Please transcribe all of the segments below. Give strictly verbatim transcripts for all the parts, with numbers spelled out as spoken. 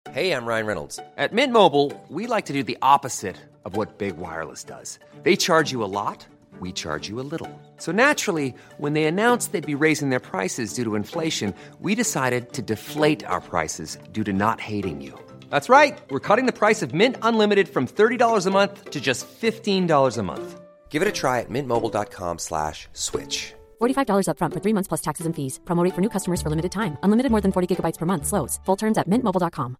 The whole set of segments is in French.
Hey, I'm Ryan Reynolds. At Mint Mobile, we like to do the opposite of what Big Wireless does. They charge you a lot, we charge you a little. So naturally, when they announced they'd be raising their prices due to inflation, we decided to deflate our prices due to not hating you. That's right. We're cutting the price of Mint Unlimited from thirty dollars a month to just fifteen dollars a month. Give it a try at mintmobile.com slash switch. forty-five dollars up front for three months plus taxes and fees. Promo rate for new customers for limited time. Unlimited more than forty gigabytes per month. Slows full terms at mint mobile dot com.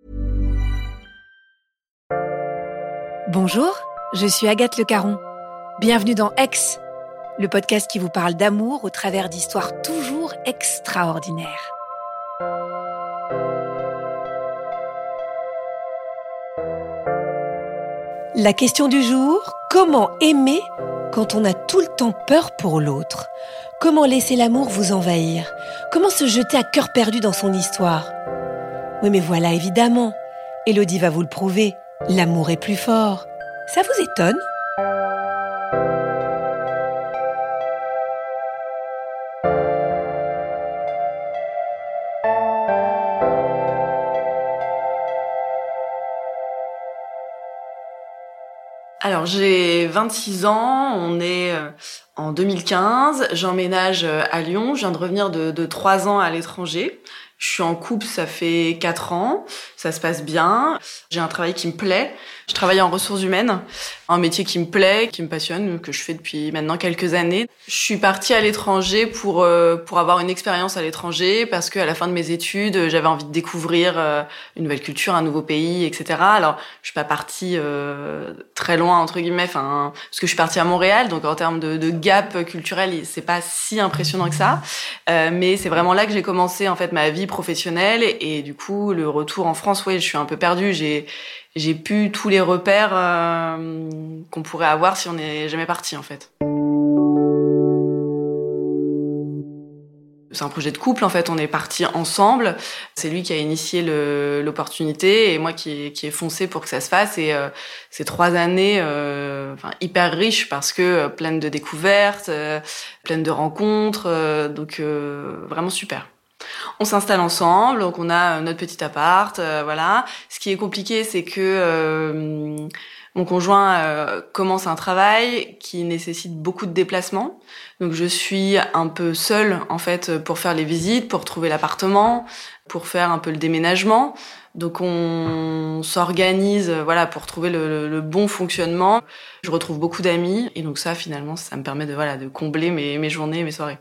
Bonjour, je suis Agathe Le Caron. Bienvenue dans Aix, le podcast qui vous parle d'amour au travers d'histoires toujours extraordinaires. La question du jour, comment aimer quand on a tout le temps peur pour l'autre? Comment laisser l'amour vous envahir? Comment se jeter à cœur perdu dans son histoire? Oui, mais voilà, évidemment, Élodie va vous le prouver, l'amour est plus fort. Ça vous étonne? Alors, j'ai vingt-six ans, on est en deux mille quinze, j'emménage à Lyon, je viens de revenir de, de trois ans à l'étranger. Je suis en couple, ça fait quatre ans, ça se passe bien. J'ai un travail qui me plaît. Je travaille en ressources humaines, un métier qui me plaît, qui me passionne, que je fais depuis maintenant quelques années. Je suis partie à l'étranger pour euh, pour avoir une expérience à l'étranger parce qu'à la fin de mes études, j'avais envie de découvrir euh, une nouvelle culture, un nouveau pays, et cetera. Alors, je suis pas partie euh, très loin entre guillemets, enfin parce que je suis partie à Montréal, donc en termes de, de gap culturel, c'est pas si impressionnant que ça. Euh, mais c'est vraiment là que j'ai commencé en fait ma vie professionnelle et, et du coup le retour en France, ouais, je suis un peu perdue. J'ai j'ai plus tous les repères euh, qu'on pourrait avoir si on n'est jamais parti en fait. C'est un projet de couple en fait, on est partis ensemble. C'est lui qui a initié le, l'opportunité et moi qui, qui ai foncé pour que ça se fasse. Et euh, c'est trois années euh, enfin, hyper riches parce que euh, pleines de découvertes, euh, pleines de rencontres, euh, donc euh, vraiment super. On s'installe ensemble, donc on a notre petit appart, euh, voilà. Ce qui est compliqué, c'est que euh, mon conjoint euh, commence un travail qui nécessite beaucoup de déplacements. Donc je suis un peu seule en fait pour faire les visites, pour trouver l'appartement, pour faire un peu le déménagement. Donc on s'organise, voilà, pour trouver le, le, le bon fonctionnement. Je retrouve beaucoup d'amis et donc ça finalement ça me permet de voilà de combler mes, mes journées, mes soirées.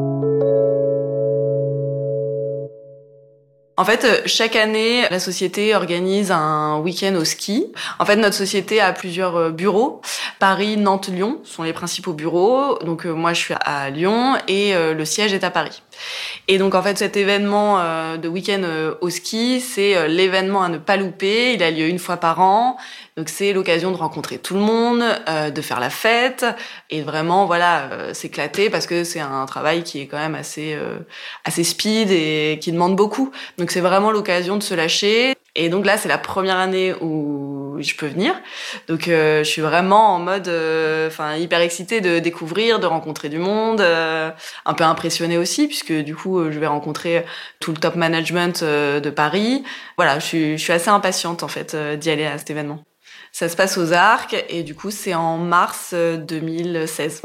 En fait, chaque année, la société organise un week-end au ski. En fait, notre société a plusieurs bureaux. Paris, Nantes, Lyon sont les principaux bureaux. Donc, euh, moi, je suis à Lyon et euh, le siège est à Paris. Et donc, en fait, cet événement euh, de week-end euh, au ski, c'est euh, l'événement à ne pas louper. Il a lieu une fois par an. Donc, c'est l'occasion de rencontrer tout le monde, euh, de faire la fête et vraiment, voilà, euh, s'éclater parce que c'est un travail qui est quand même assez, euh, assez speed et qui demande beaucoup. Donc, c'est vraiment l'occasion de se lâcher. Et donc là, c'est la première année où je peux venir. Donc, euh, je suis vraiment en mode, enfin, euh, hyper excitée de découvrir, de rencontrer du monde, euh, un peu impressionnée aussi, puisque du coup, je vais rencontrer tout le top management euh, de Paris. Voilà, je suis, je suis assez impatiente en fait euh, d'y aller à cet événement. Ça se passe aux Arcs et du coup, c'est en mars deux mille seize.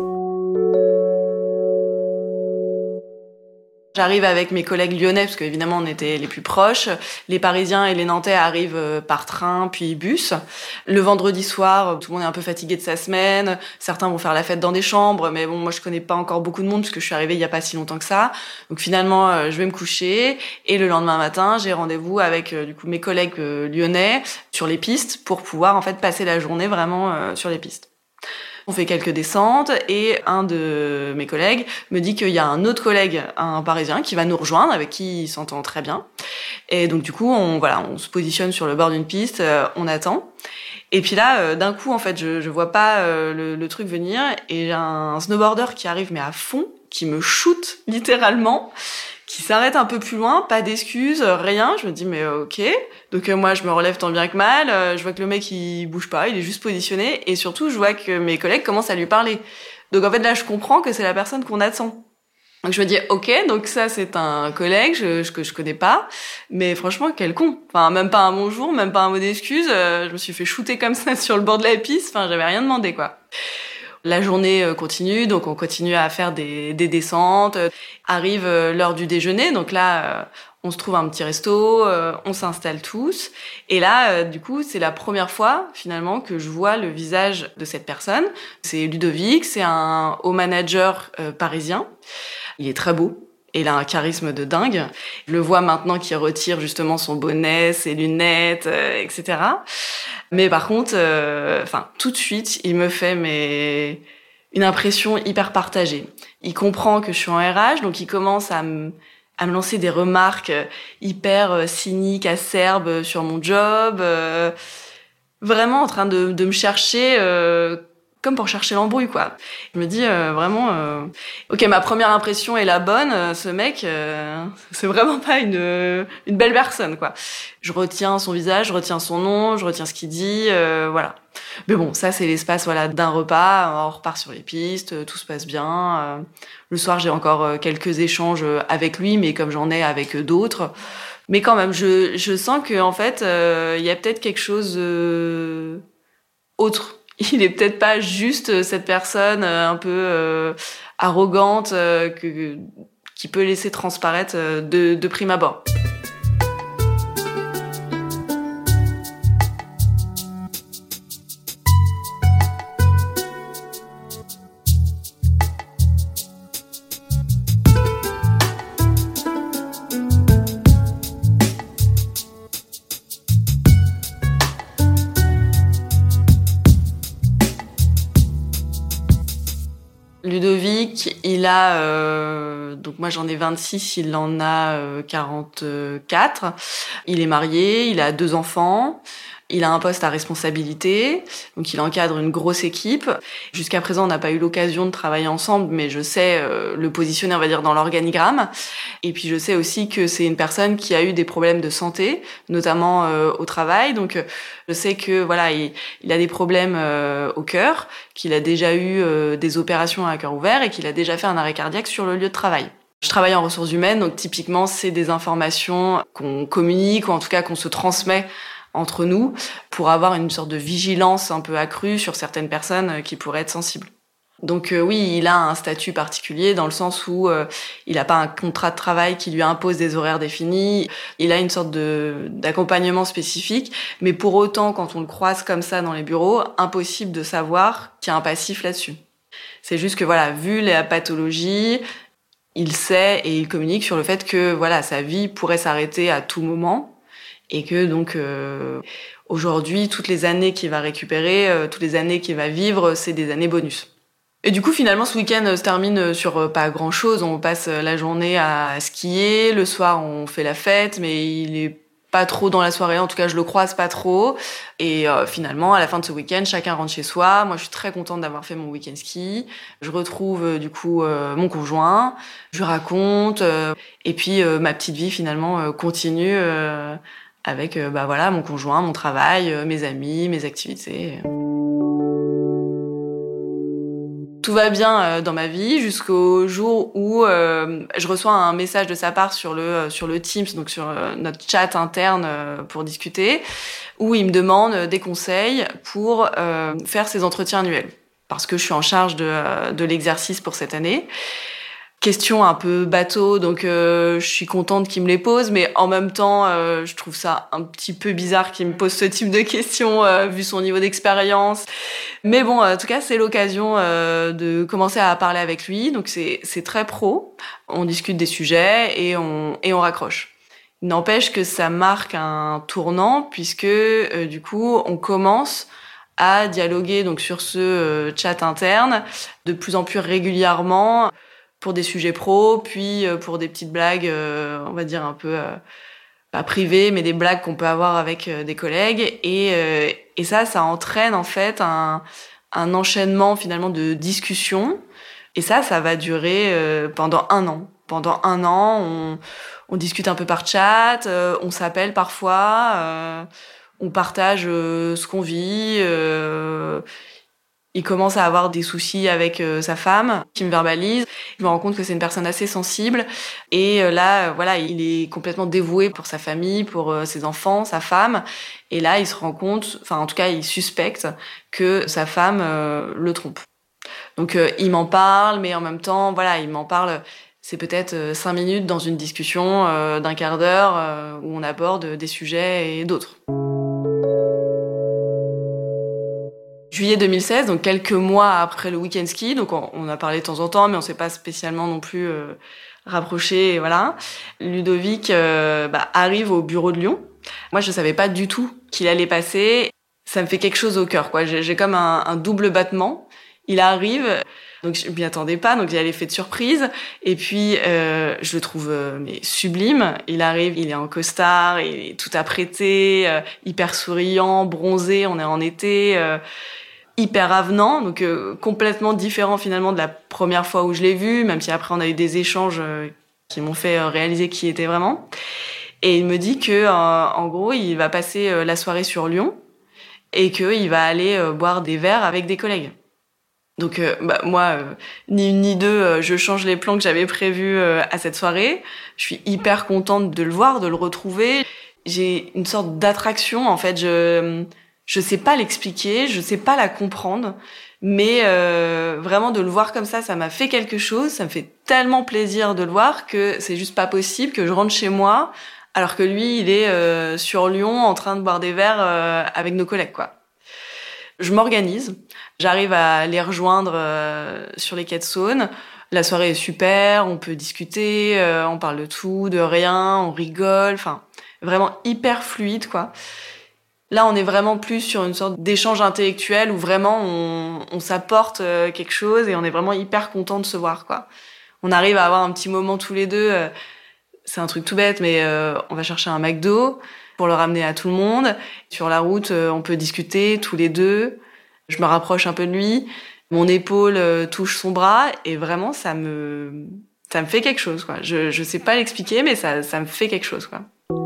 J'arrive avec mes collègues lyonnais, parce qu'évidemment, on était les plus proches. Les Parisiens et les Nantais arrivent par train, puis bus. Le vendredi soir, tout le monde est un peu fatigué de sa semaine. Certains vont faire la fête dans des chambres, mais bon, moi, je connais pas encore beaucoup de monde, parce que je suis arrivée il y a pas si longtemps que ça. Donc finalement, je vais me coucher. Et le lendemain matin, j'ai rendez-vous avec, du coup, mes collègues lyonnais sur les pistes pour pouvoir, en fait, passer la journée vraiment euh, sur les pistes. On fait quelques descentes et un de mes collègues me dit qu'il y a un autre collègue, un Parisien, qui va nous rejoindre, avec qui il s'entend très bien. Et donc du coup, on voilà, on se positionne sur le bord d'une piste, euh, on attend. Et puis là, euh, d'un coup, en fait, je, je vois pas euh, le, le truc venir et j'ai un snowboarder qui arrive mais à fond, qui me shoot littéralement, qui s'arrête un peu plus loin, pas d'excuses, rien. Je me dis mais euh, ok. Donc euh, moi je me relève tant bien que mal, euh, je vois que le mec il bouge pas, il est juste positionné et surtout je vois que mes collègues commencent à lui parler. Donc en fait là je comprends que c'est la personne qu'on attend. Donc je me dis ok, donc ça c'est un collègue je, je, que je connais pas, mais franchement quel con. Enfin même pas un bonjour, même pas un mot d'excuse. Euh, je me suis fait shooter comme ça sur le bord de la piste. Enfin j'avais rien demandé quoi. La journée continue, donc on continue à faire des, des descentes. Arrive l'heure du déjeuner, donc là on se trouve un petit resto, on s'installe tous. Et là du coup c'est la première fois finalement que je vois le visage de cette personne. C'est Ludovic, c'est un haut manager euh, parisien. Il est très beau. Et il a un charisme de dingue. Je le vois maintenant qu'il retire justement son bonnet, ses lunettes, euh, et cetera. Mais par contre, euh, enfin, tout de suite, il me fait mais une impression hyper partagée. Il comprend que je suis en R H, donc il commence à me à me lancer des remarques hyper cyniques, acerbes sur mon job, euh, vraiment en train de, de me chercher. Euh, comme pour chercher l'embrouille, quoi. Je me dis euh, vraiment, euh... ok, ma première impression est la bonne. Euh, ce mec, euh, c'est vraiment pas une une belle personne, quoi. Je retiens son visage, je retiens son nom, je retiens ce qu'il dit, euh, voilà. Mais bon, ça c'est l'espace, voilà, d'un repas. On repart sur les pistes, tout se passe bien. Euh, le soir, j'ai encore quelques échanges avec lui, mais comme j'en ai avec d'autres. Mais quand même, je je sens que en fait, il euh, y a peut-être quelque chose euh, autre. Il est peut-être pas juste cette personne un peu euh, arrogante euh, que, qui peut laisser transparaître de, de prime abord. Ludovic, il a euh, donc moi j'en ai vingt-six, il en a euh, quarante-quatre. Il est marié, il a deux enfants. Il a un poste à responsabilité, donc il encadre une grosse équipe. Jusqu'à présent, on n'a pas eu l'occasion de travailler ensemble, mais je sais euh, le positionner, on va dire, dans l'organigramme. Et puis je sais aussi que c'est une personne qui a eu des problèmes de santé, notamment euh, au travail. Donc je sais que voilà, il, il a des problèmes euh, au cœur, qu'il a déjà eu euh, des opérations à cœur ouvert et qu'il a déjà fait un arrêt cardiaque sur le lieu de travail. Je travaille en ressources humaines, donc typiquement, c'est des informations qu'on communique, ou en tout cas qu'on se transmet entre nous, pour avoir une sorte de vigilance un peu accrue sur certaines personnes qui pourraient être sensibles. Donc euh, oui, il a un statut particulier dans le sens où euh, il n'a pas un contrat de travail qui lui impose des horaires définis. Il a une sorte de d'accompagnement spécifique, mais pour autant, quand on le croise comme ça dans les bureaux, impossible de savoir qu'il y a un passif là-dessus. C'est juste que voilà, vu la pathologie, il sait et il communique sur le fait que voilà, sa vie pourrait s'arrêter à tout moment. Et que donc euh, aujourd'hui, toutes les années qu'il va récupérer, euh, toutes les années qu'il va vivre, c'est des années bonus. Et du coup, finalement, ce week-end se termine sur euh, pas grand-chose. On passe la journée à skier, le soir on fait la fête, mais il est pas trop dans la soirée. En tout cas, je le croise pas trop. Et euh, finalement, à la fin de ce week-end, chacun rentre chez soi. Moi, je suis très contente d'avoir fait mon week-end ski. Je retrouve euh, du coup euh, mon conjoint. Je lui raconte. Euh, et puis euh, ma petite vie finalement euh, continue. Euh, avec euh, bah voilà mon conjoint, mon travail, euh, mes amis, mes activités. Tout va bien euh, dans ma vie jusqu'au jour où euh, je reçois un message de sa part sur le euh, sur le Teams, donc sur euh, notre chat interne euh, pour discuter, où il me demande des conseils pour euh, faire ses entretiens annuels, parce que je suis en charge de euh, de l'exercice pour cette année. Question un peu bateau, donc euh, je suis contente qu'il me les pose, mais en même temps, euh, je trouve ça un petit peu bizarre qu'il me pose ce type de questions, euh, vu son niveau d'expérience. Mais bon, en tout cas, c'est l'occasion euh, de commencer à parler avec lui, donc c'est c'est très pro. On discute des sujets et on et on raccroche. Il n'empêche que ça marque un tournant, puisque euh, du coup, on commence à dialoguer donc sur ce euh, chat interne de plus en plus régulièrement, pour des sujets pros, puis pour des petites blagues, euh, on va dire un peu, euh, pas privées, mais des blagues qu'on peut avoir avec euh, des collègues. Et, euh, et ça, ça entraîne en fait un, un enchaînement finalement de discussions. Et ça, ça va durer euh, pendant un an. Pendant un an, on, on discute un peu par chat, euh, on s'appelle parfois, euh, on partage euh, ce qu'on vit. Euh, Il commence à avoir des soucis avec euh, sa femme, qui me verbalise. Je me rends compte que c'est une personne assez sensible. Et euh, là, euh, voilà, il est complètement dévoué pour sa famille, pour euh, ses enfants, sa femme. Et là, il se rend compte, enfin, en tout cas, il suspecte que sa femme euh, le trompe. Donc, euh, il m'en parle, mais en même temps, voilà, il m'en parle. C'est peut-être euh, cinq minutes dans une discussion euh, d'un quart d'heure euh, où on aborde des sujets et d'autres. Juillet deux mille seize, donc quelques mois après le week-end ski, donc on, on a parlé de temps en temps, mais on s'est pas spécialement non plus euh, rapprochés, et voilà. Ludovic euh, bah, arrive au bureau de Lyon. Moi, je savais pas du tout qu'il allait passer. Ça me fait quelque chose au cœur, quoi. J'ai, j'ai comme un, un double battement. Il arrive, donc je m'y attendais pas, donc il y a l'effet de surprise. Et puis, euh, je le trouve euh, mais sublime. Il arrive, il est en costard, il est tout apprêté, euh, hyper souriant, bronzé, on est en été. Euh, hyper avenant, donc euh, complètement différent finalement de la première fois où je l'ai vu, même si après on a eu des échanges euh, qui m'ont fait euh, réaliser qui il était vraiment. Et il me dit que euh, en gros, il va passer euh, la soirée sur Lyon et qu'il va aller euh, boire des verres avec des collègues. Donc euh, bah, moi, euh, ni une ni deux, euh, je change les plans que j'avais prévus euh, à cette soirée. Je suis hyper contente de le voir, de le retrouver. J'ai une sorte d'attraction, en fait. Je Je sais pas l'expliquer, je sais pas la comprendre, mais euh, vraiment de le voir comme ça, ça m'a fait quelque chose, ça me fait tellement plaisir de le voir que c'est juste pas possible que je rentre chez moi alors que lui, il est euh, sur Lyon en train de boire des verres euh, avec nos collègues, quoi. Je m'organise, j'arrive à les rejoindre euh, sur les quais de Saône. La soirée est super, on peut discuter, euh, on parle de tout, de rien, on rigole, enfin vraiment hyper fluide, quoi. Là, on est vraiment plus sur une sorte d'échange intellectuel où vraiment on, on s'apporte quelque chose et on est vraiment hyper content de se voir, quoi. On arrive à avoir un petit moment tous les deux. Euh, c'est un truc tout bête, mais euh, on va chercher un McDo pour le ramener à tout le monde. Sur la route, euh, on peut discuter tous les deux. Je me rapproche un peu de lui. Mon épaule euh, touche son bras et vraiment, ça me, ça me fait quelque chose, quoi. Je, je sais pas l'expliquer, mais ça, ça me fait quelque chose, quoi.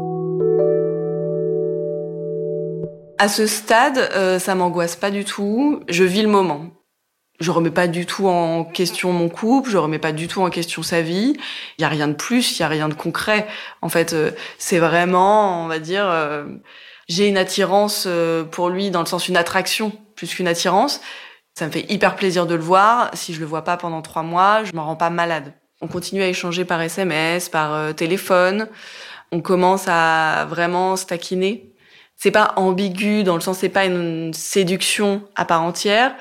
À ce stade, euh, ça m'angoisse pas du tout. Je vis le moment. Je remets pas du tout en question mon couple, je remets pas du tout en question sa vie. Il y a rien de plus, il y a rien de concret. En fait, euh, c'est vraiment, on va dire, euh, j'ai une attirance euh, pour lui dans le sens une attraction plus qu'une attirance. Ça me fait hyper plaisir de le voir. Si je le vois pas pendant trois mois, je m'en rends pas malade. On continue à échanger par S M S, par euh, téléphone. On commence à vraiment se taquiner. C'est pas ambigu dans le sens, c'est pas une séduction à part entière.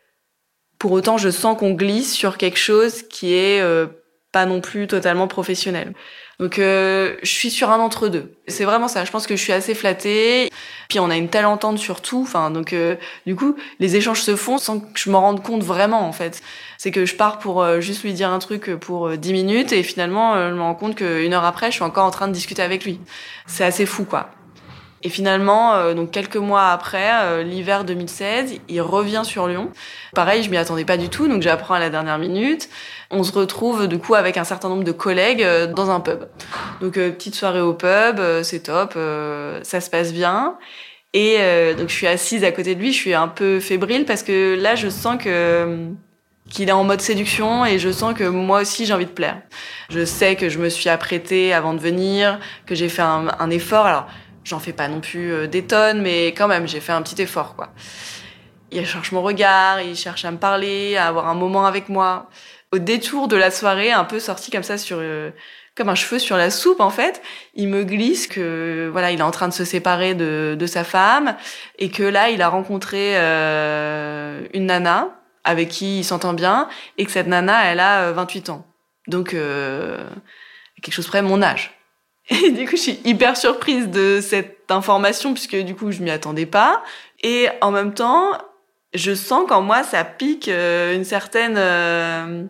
Pour autant, je sens qu'on glisse sur quelque chose qui est euh, pas non plus totalement professionnel. Donc, euh, je suis sur un entre-deux. C'est vraiment ça. Je pense que je suis assez flattée. Puis, on a une telle entente sur tout. Enfin, donc, euh, du coup, les échanges se font sans que je m'en rende compte vraiment, en fait. C'est que je pars pour euh, juste lui dire un truc pour euh, dix minutes et finalement, euh, je me rends compte qu'une heure après, je suis encore en train de discuter avec lui. C'est assez fou, quoi. Et finalement, euh, donc quelques mois après, euh, l'hiver deux mille seize, il revient sur Lyon. Pareil, je m'y attendais pas du tout, donc j'apprends à la dernière minute. On se retrouve du coup avec un certain nombre de collègues euh, dans un pub. Donc euh, petite soirée au pub, euh, c'est top, euh, ça se passe bien. Et euh, donc je suis assise à côté de lui, je suis un peu fébrile parce que là je sens que qu'il est en mode séduction et je sens que moi aussi j'ai envie de plaire. Je sais que je me suis apprêtée avant de venir, que j'ai fait un, un effort. Alors j'en fais pas non plus des tonnes, mais quand même, j'ai fait un petit effort, quoi. Il cherche mon regard, il cherche à me parler, à avoir un moment avec moi. Au détour de la soirée, un peu sorti comme ça sur, euh, comme un cheveu sur la soupe, en fait, il me glisse que, voilà, il est en train de se séparer de, de sa femme et que là, il a rencontré euh, une nana avec qui il s'entend bien et que cette nana, elle a vingt-huit ans. Donc, euh, quelque chose près mon âge. Et du coup, je suis hyper surprise de cette information puisque du coup, je m'y attendais pas. Et en même temps, je sens qu'en moi, ça pique euh, une certaine, euh,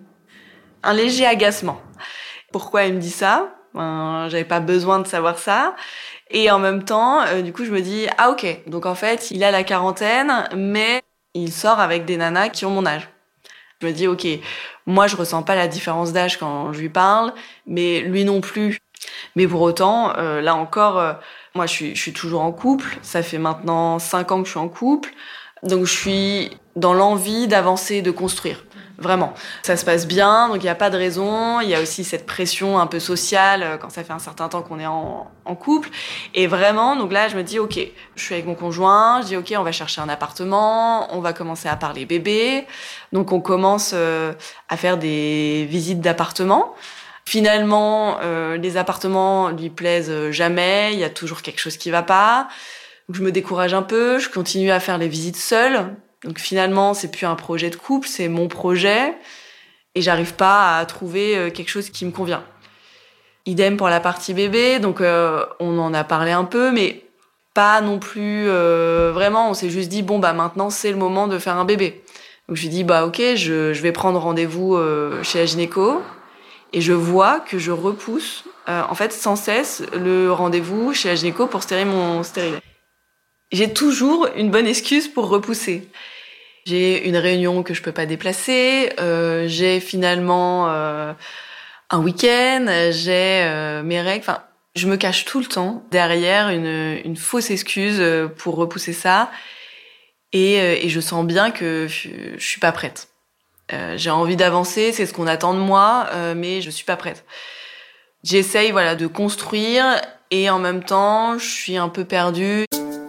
un léger agacement. Pourquoi il me dit ça ? Ben, j'avais pas besoin de savoir ça. Et en même temps, euh, du coup, je me dis ah ok. Donc en fait, il a la quarantaine, mais il sort avec des nanas qui ont mon âge. Je me dis ok. Moi, je ressens pas la différence d'âge quand je lui parle, mais lui non plus. Mais pour autant, euh, là encore, euh, moi je suis, je suis toujours en couple. Ça fait maintenant cinq ans que je suis en couple. Donc je suis dans l'envie d'avancer, de construire. Vraiment. Ça se passe bien, donc il n'y a pas de raison. Il y a aussi cette pression un peu sociale quand ça fait un certain temps qu'on est en, en couple. Et vraiment, donc là, je me dis, OK, je suis avec mon conjoint, je dis, OK, on va chercher un appartement, on va commencer à parler bébé. Donc on commence euh, à faire des visites d'appartements. Finalement, euh, les appartements lui plaisent jamais, il y a toujours quelque chose qui va pas. Donc je me décourage un peu, je continue à faire les visites seule. Donc finalement, c'est plus un projet de couple, c'est mon projet. Et j'arrive pas à trouver quelque chose qui me convient. Idem pour la partie bébé, donc euh, on en a parlé un peu, mais pas non plus euh, vraiment. On s'est juste dit, bon, bah maintenant, c'est le moment de faire un bébé. Donc je lui dis, bah ok, je, je vais prendre rendez-vous euh, chez la gynéco. Et je vois que je repousse, euh, en fait, sans cesse, le rendez-vous chez la gynéco pour stériler mon stérilet. J'ai toujours une bonne excuse pour repousser. J'ai une réunion que je peux pas déplacer, euh, j'ai finalement euh, un week-end, j'ai euh, mes règles. Enfin, je me cache tout le temps derrière une, une fausse excuse pour repousser ça. Et, et je sens bien que je, je suis pas prête. Euh, j'ai envie d'avancer, c'est ce qu'on attend de moi, euh, mais je suis pas prête. J'essaye, voilà, de construire et en même temps, je suis un peu perdue.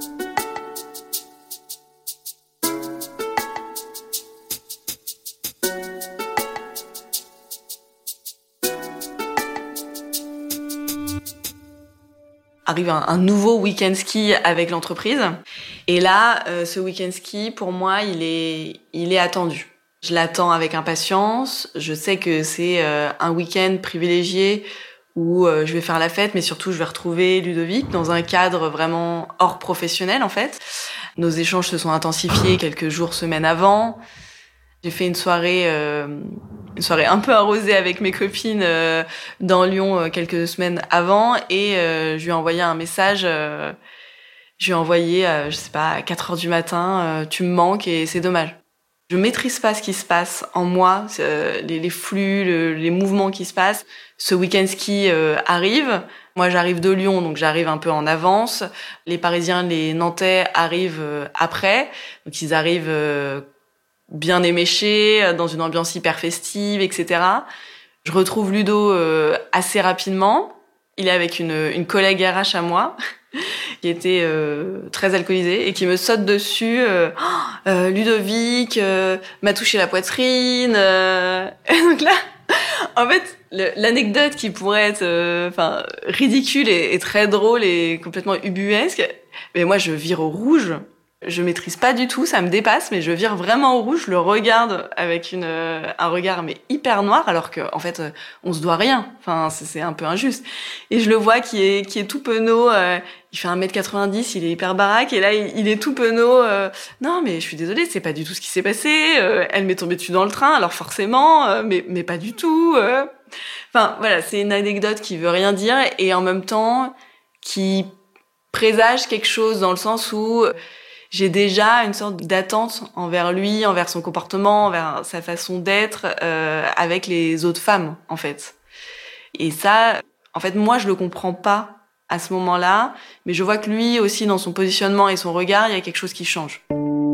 Arrive un, un nouveau week-end ski avec l'entreprise. Et là, euh, ce week-end ski, pour moi, il est, il est attendu. Je l'attends avec impatience. Je sais que c'est euh, un week-end privilégié où euh, je vais faire la fête, mais surtout, je vais retrouver Ludovic dans un cadre vraiment hors professionnel, en fait. Nos échanges se sont intensifiés quelques jours, semaines avant. J'ai fait une soirée, euh, une soirée un peu arrosée avec mes copines euh, dans Lyon euh, quelques semaines avant, et euh, je lui ai envoyé un message. Euh, je lui ai envoyé, euh, je sais pas, à quatre heures du matin, euh, tu me manques et c'est dommage. Je maîtrise pas ce qui se passe en moi, euh, les, les flux, le, les mouvements qui se passent. Ce week-end ski euh, arrive. Moi, j'arrive de Lyon, donc j'arrive un peu en avance. Les Parisiens, les Nantais arrivent euh, après, donc ils arrivent euh, bien éméchés, dans une ambiance hyper festive, et cetera. Je retrouve Ludo euh, assez rapidement. Il est avec une, une collègue R H à moi qui était euh, très alcoolisée et qui me saute dessus. Euh, oh, euh, Ludovic euh, m'a touché la poitrine. Euh... Et donc là, en fait, le, l'anecdote qui pourrait être euh, enfin ridicule et, et très drôle et complètement ubuesque, mais moi, je vire au rouge. Je maîtrise pas du tout, ça me dépasse, mais je vire vraiment au rouge. Je le regarde avec une, euh, un regard mais hyper noir, alors que en fait, euh, on se doit rien. Enfin, c'est, c'est un peu injuste. Et je le vois qui est, qui est tout penaud. Euh, il fait un mètre quatre-vingt-dix, il est hyper baraque, et là, il, il est tout penaud. Euh, non, mais je suis désolée, c'est pas du tout ce qui s'est passé. Euh, elle m'est tombée dessus dans le train, alors forcément, euh, mais, mais pas du tout. Euh. Enfin, voilà, c'est une anecdote qui veut rien dire et en même temps qui présage quelque chose dans le sens où j'ai déjà une sorte d'attente envers lui, envers son comportement, envers sa façon d'être euh, avec les autres femmes, en fait. Et ça, en fait, moi, je le comprends pas à ce moment-là, mais je vois que lui aussi, dans son positionnement et son regard, il y a quelque chose qui change.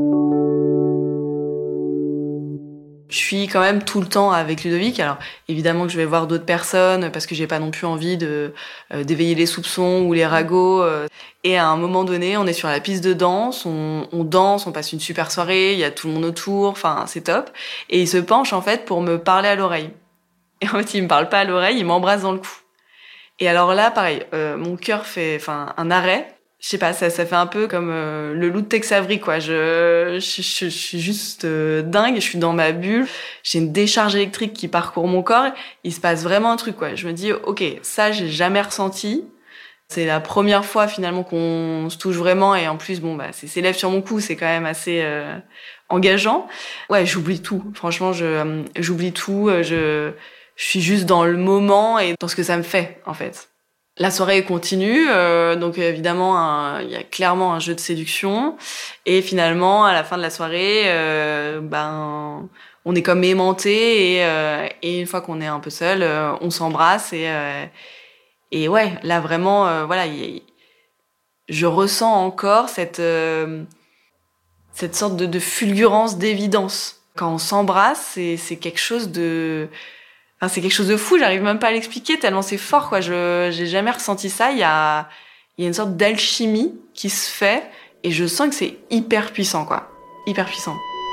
Je suis quand même tout le temps avec Ludovic. Alors, évidemment que je vais voir d'autres personnes parce que j'ai pas non plus envie de euh, d'éveiller les soupçons ou les ragots. Euh. Et à un moment donné, on est sur la piste de danse, on, on danse, on passe une super soirée, il y a tout le monde autour, enfin, c'est top. Et il se penche, en fait, pour me parler à l'oreille. Et en fait, il me parle pas à l'oreille, il m'embrasse dans le cou. Et alors là, pareil, euh, mon cœur fait, enfin, un arrêt. Je sais pas, ça, ça fait un peu comme euh, le loup de Tex Avery, quoi. Je, je, je, je suis juste euh, dingue, je suis dans ma bulle. J'ai une décharge électrique qui parcourt mon corps. Il se passe vraiment un truc, quoi. Je me dis, ok, ça, j'ai jamais ressenti. C'est la première fois, finalement, qu'on se touche vraiment. Et en plus, bon, bah, c'est ses lèvres sur mon cou, c'est quand même assez euh, engageant. Ouais, j'oublie tout. Franchement, je, euh, j'oublie tout. Je, je suis juste dans le moment et dans ce que ça me fait, en fait. La soirée continue, euh, donc évidemment, il y a clairement un jeu de séduction. Et finalement, à la fin de la soirée, euh, ben, on est comme aimantés et, euh, et une fois qu'on est un peu seul, euh, on s'embrasse et euh, et ouais, là vraiment, euh, voilà, y, je ressens encore cette euh, cette sorte de, de fulgurance, d'évidence. Quand on s'embrasse, c'est, c'est quelque chose de... Enfin, c'est quelque chose de fou, j'arrive même pas à l'expliquer tellement c'est fort, quoi. Je, j'ai jamais ressenti ça. Il y a, il y a une sorte d'alchimie qui se fait et je sens que c'est hyper puissant, quoi. Hyper puissant.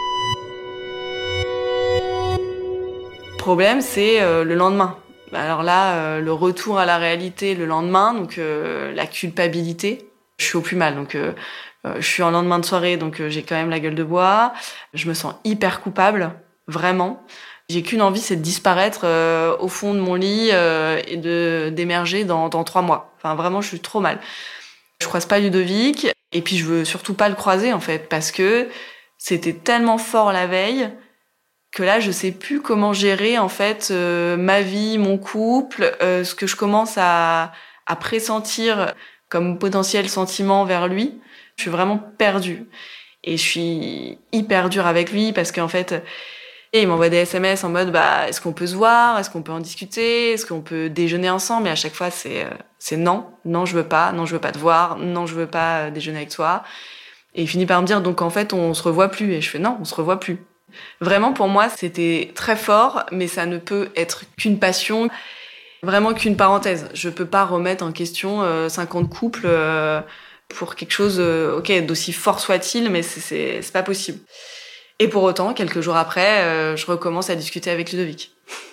Le problème, c'est euh, le lendemain. Alors là, euh, le retour à la réalité le lendemain, donc euh, la culpabilité. Je suis au plus mal, donc euh, euh, je suis en lendemain de soirée, donc euh, j'ai quand même la gueule de bois. Je me sens hyper coupable, vraiment. J'ai qu'une envie, c'est de disparaître euh, au fond de mon lit euh, et de d'émerger dans, dans trois mois. Enfin, vraiment, je suis trop mal. Je croise pas Ludovic, et puis je veux surtout pas le croiser, en fait, parce que c'était tellement fort la veille que là, je sais plus comment gérer, en fait, euh, ma vie, mon couple, euh, ce que je commence à, à pressentir comme potentiel sentiment vers lui. Je suis vraiment perdue. Et je suis hyper dure avec lui, parce qu'en fait... Et il m'envoie des S M S en mode bah est-ce qu'on peut se voir, est-ce qu'on peut en discuter, est-ce qu'on peut déjeuner ensemble, et à chaque fois c'est euh, c'est non, non je veux pas, non je veux pas te voir, non je veux pas euh, déjeuner avec toi. Et il finit par me dire donc en fait on se revoit plus, et je fais non, on se revoit plus. Vraiment pour moi c'était très fort, mais ça ne peut être qu'une passion, vraiment qu'une parenthèse. Je peux pas remettre en question euh, cinquante couples euh, pour quelque chose euh, OK d'aussi fort soit-il, mais c'est c'est c'est pas possible. Et pour autant, quelques jours après, euh, je recommence à discuter avec Ludovic.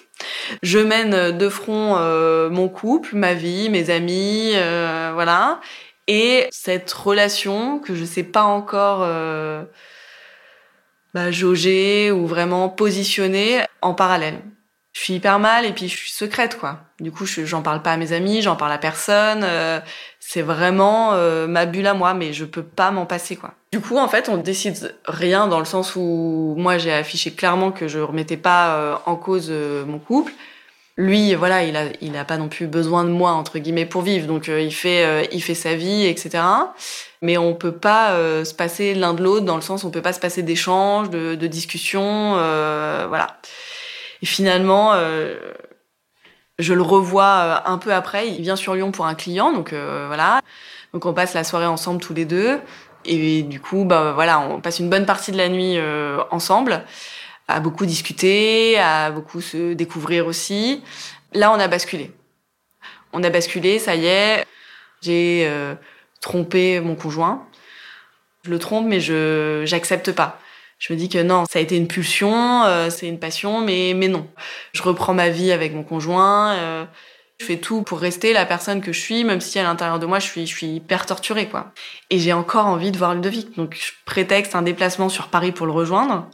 Je mène de front euh, mon couple, ma vie, mes amis, euh, voilà. Et cette relation que je sais pas encore euh, bah, jauger ou vraiment positionner en parallèle. Je suis hyper mal et puis je suis secrète, quoi. Du coup, je, j'en parle pas à mes amis, j'en parle à personne. Euh, c'est vraiment euh, ma bulle à moi, mais je peux pas m'en passer, quoi. Du coup, en fait, on décide rien dans le sens où moi, j'ai affiché clairement que je remettais pas euh, en cause euh, mon couple. Lui, voilà, il a, il a pas non plus besoin de moi, entre guillemets, pour vivre. Donc, euh, il fait, euh, il fait sa vie, et cetera. Mais on peut pas euh, se passer l'un de l'autre dans le sens où on peut pas se passer d'échanges, de, de discussions, euh, voilà. Et finalement, euh, je le revois euh, un peu après. Il vient sur Lyon pour un client, donc euh, voilà. Donc on passe la soirée ensemble tous les deux. Et du coup, bah voilà, on passe une bonne partie de la nuit euh, ensemble, à beaucoup discuter, à beaucoup se découvrir aussi. Là, on a basculé. On a basculé, ça y est. J'ai euh, trompé mon conjoint. Je le trompe, mais je j'accepte pas. Je me dis que non, ça a été une pulsion, euh, c'est une passion, mais mais non. Je reprends ma vie avec mon conjoint. Euh, je fais tout pour rester la personne que je suis, même si à l'intérieur de moi, je suis je suis hyper torturée, quoi. Et j'ai encore envie de voir Ludovic, donc je prétexte un déplacement sur Paris pour le rejoindre.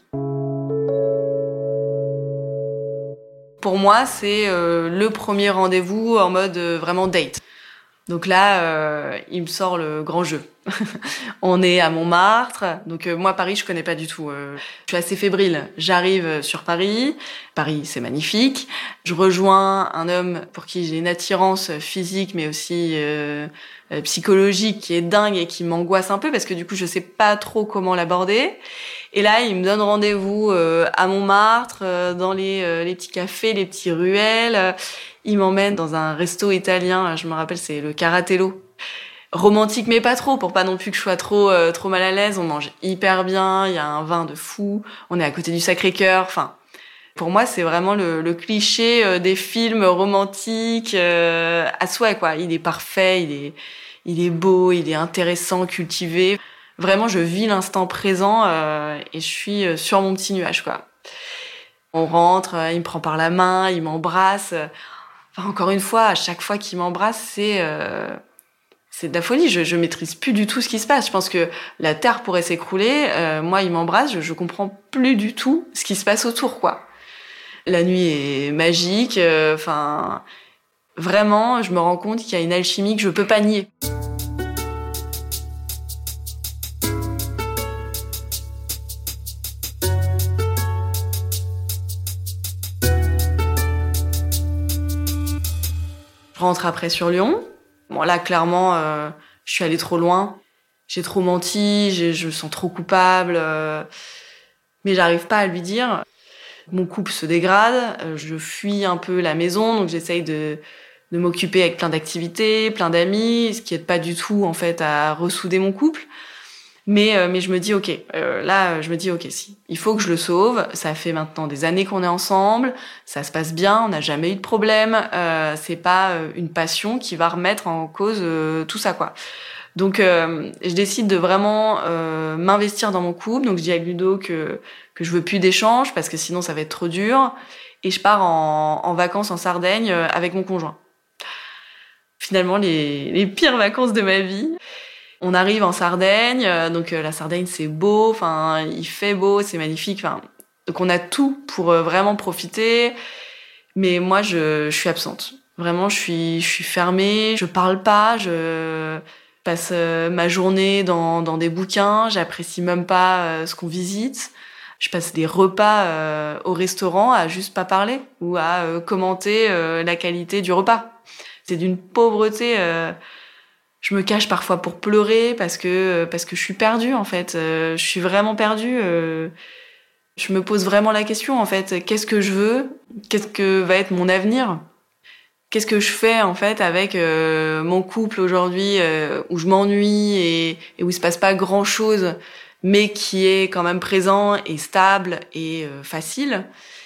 Pour moi, c'est euh, le premier rendez-vous en mode euh, vraiment date. Donc là, euh, il me sort le grand jeu. On est à Montmartre. Donc euh, moi, Paris, je connais pas du tout. Euh, je suis assez fébrile. J'arrive sur Paris. Paris, c'est magnifique. Je rejoins un homme pour qui j'ai une attirance physique, mais aussi euh, euh, psychologique, qui est dingue et qui m'angoisse un peu parce que du coup, je sais pas trop comment l'aborder. Et là, il me donne rendez-vous euh, à Montmartre, euh, dans les, euh, les petits cafés, les petits ruelles. Il m'emmène dans un resto italien, je me rappelle, c'est le Caratello. Romantique, mais pas trop, pour pas non plus que je sois trop euh, trop mal à l'aise. On mange hyper bien, il y a un vin de fou, on est à côté du Sacré-Cœur. Enfin, pour moi, c'est vraiment le, le cliché euh, des films romantiques euh, à souhait, quoi. Il est parfait, il est, il est beau, il est intéressant, cultivé. Vraiment, je vis l'instant présent euh, et je suis sur mon petit nuage, quoi. On rentre, il me prend par la main, il m'embrasse. Enfin, encore une fois, à chaque fois qu'il m'embrasse, c'est euh, c'est de la folie. Je, je maîtrise plus du tout ce qui se passe. Je pense que la terre pourrait s'écrouler. Euh, moi, il m'embrasse, je, je comprends plus du tout ce qui se passe autour, quoi. La nuit est magique. Enfin, euh, vraiment, je me rends compte qu'il y a une alchimie que je peux pas nier. Je rentre après sur Lyon. Bon, là, clairement, euh, je suis allée trop loin. J'ai trop menti, j'ai, je me sens trop coupable. Euh, mais j'arrive pas à lui dire. Mon couple se dégrade, euh, je fuis un peu la maison, donc j'essaye de, de m'occuper avec plein d'activités, plein d'amis, ce qui aide pas du tout, en fait, à ressouder mon couple. Mais, euh, mais je me dis, ok, euh, là, je me dis, ok, si, il faut que je le sauve. Ça fait maintenant des années qu'on est ensemble, ça se passe bien, on n'a jamais eu de problème. Euh, c'est pas euh, une passion qui va remettre en cause euh, tout ça, quoi. Donc, euh, je décide de vraiment euh, m'investir dans mon couple. Donc, je dis à Ludo que que je veux plus d'échanges parce que sinon, ça va être trop dur. Et je pars en, en vacances en Sardaigne euh, avec mon conjoint. Finalement, les, les pires vacances de ma vie. On arrive en Sardaigne, euh, donc euh, la Sardaigne c'est beau, enfin il fait beau, c'est magnifique, enfin donc on a tout pour euh, vraiment profiter. Mais moi je, je suis absente. Vraiment je suis je suis fermée, je parle pas, je passe euh, ma journée dans dans des bouquins, j'apprécie même pas euh, ce qu'on visite. Je passe des repas euh, au restaurant à juste pas parler ou à euh, commenter euh, la qualité du repas. C'est d'une pauvreté. Euh, Je me cache parfois pour pleurer parce que parce que je suis perdue en fait. Euh, je suis vraiment perdue. Euh, je me pose vraiment la question en fait. Qu'est-ce que je veux ? Qu'est-ce que va être mon avenir ? Qu'est-ce que je fais en fait avec euh, mon couple aujourd'hui euh, où je m'ennuie et, et où il se passe pas grand-chose, mais qui est quand même présent et stable et euh, facile.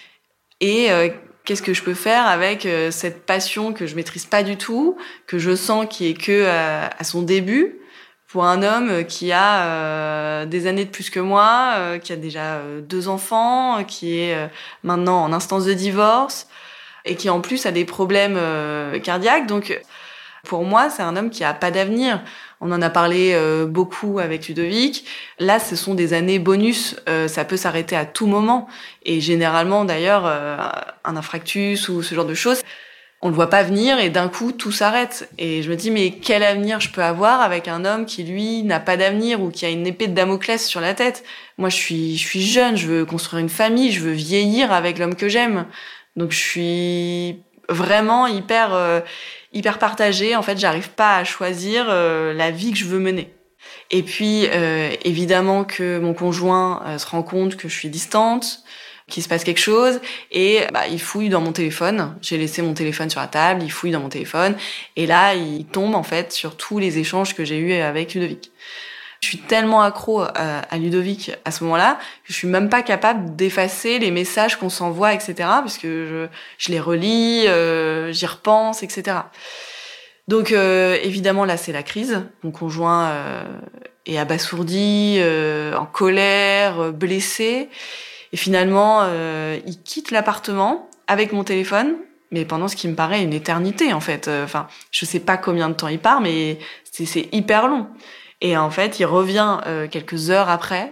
Et euh, qu'est-ce que je peux faire avec euh, cette passion que je maîtrise pas du tout, que je sens qui est que à, à son début, pour un homme qui a euh, des années de plus que moi, euh, qui a déjà euh, deux enfants, euh, qui est euh, maintenant en instance de divorce et qui en plus a des problèmes euh, cardiaques. Donc pour moi, c'est un homme qui a pas d'avenir. On en a parlé euh, beaucoup avec Ludovic. Là, ce sont des années bonus. Euh, ça peut s'arrêter à tout moment. Et généralement, d'ailleurs, euh, un infarctus ou ce genre de choses, on le voit pas venir et d'un coup, tout s'arrête. Et je me dis, mais quel avenir je peux avoir avec un homme qui, lui, n'a pas d'avenir ou qui a une épée de Damoclès sur la tête ? Moi, je suis, je suis jeune, je veux construire une famille, je veux vieillir avec l'homme que j'aime. Donc, je suis vraiment hyper... Euh, hyper partagée. En fait, j'arrive pas à choisir euh, la vie que je veux mener. Et puis, euh, évidemment que mon conjoint euh, se rend compte que je suis distante, qu'il se passe quelque chose, et bah, il fouille dans mon téléphone. J'ai laissé mon téléphone sur la table, il fouille dans mon téléphone, et là, il tombe en fait sur tous les échanges que j'ai eus avec Ludovic. Je suis tellement accro à, à Ludovic à ce moment-là que je suis même pas capable d'effacer les messages qu'on s'envoie, et cetera. Parce que je, je les relis, euh, j'y repense, et cetera. Donc euh, évidemment là c'est la crise. Mon conjoint euh, est abasourdi, euh, en colère, euh, blessé, et finalement euh, il quitte l'appartement avec mon téléphone. Mais pendant ce qui me paraît une éternité en fait. Enfin, euh, je sais pas combien de temps il part, mais c'est, c'est hyper long. Et en fait, il revient euh, quelques heures après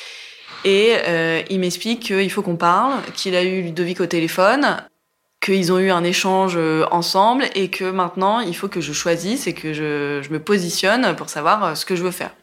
et euh, il m'explique qu'il faut qu'on parle, qu'il a eu Ludovic au téléphone, qu'ils ont eu un échange euh, ensemble et que maintenant, il faut que je choisisse et que je, je me positionne pour savoir euh, ce que je veux faire.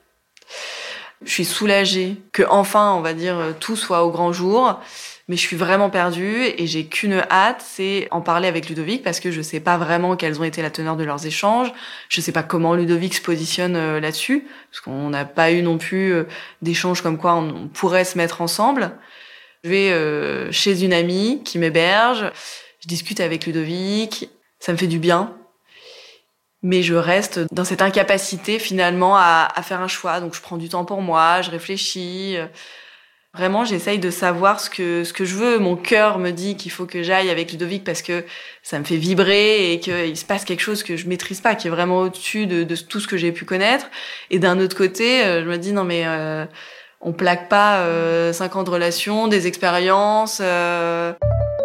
Je suis soulagée que enfin, on va dire, tout soit au grand jour. Mais je suis vraiment perdue et j'ai qu'une hâte, c'est en parler avec Ludovic parce que je sais pas vraiment quelles ont été la teneur de leurs échanges. Je sais pas comment Ludovic se positionne euh, là-dessus parce qu'on n'a pas eu non plus euh, d'échanges comme quoi on, on pourrait se mettre ensemble. Je vais euh, chez une amie qui m'héberge, je discute avec Ludovic, ça me fait du bien. Mais je reste dans cette incapacité finalement à, à faire un choix. Donc je prends du temps pour moi, je réfléchis. Vraiment, j'essaye de savoir ce que ce que je veux. Mon cœur me dit qu'il faut que j'aille avec Ludovic parce que ça me fait vibrer et qu'il se passe quelque chose que je maîtrise pas, qui est vraiment au-dessus de, de tout ce que j'ai pu connaître. Et d'un autre côté, je me dis non mais euh, on plaque pas euh, cinq ans de relation, des expériences. Euh...